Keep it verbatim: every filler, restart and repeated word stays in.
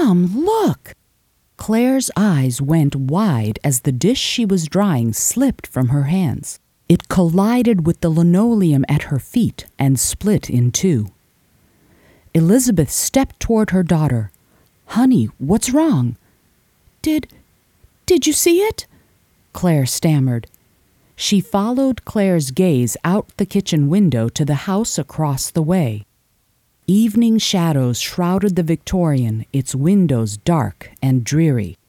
Mom, look! Claire's eyes went wide as the dish she was drying slipped from her hands. It collided with the linoleum at her feet and split in two. Elizabeth stepped toward her daughter. "Honey, what's wrong?" Did, did you see it?" Claire stammered. She followed Claire's gaze out the kitchen window to the house across the way. Evening shadows shrouded the Victorian, its windows dark and dreary.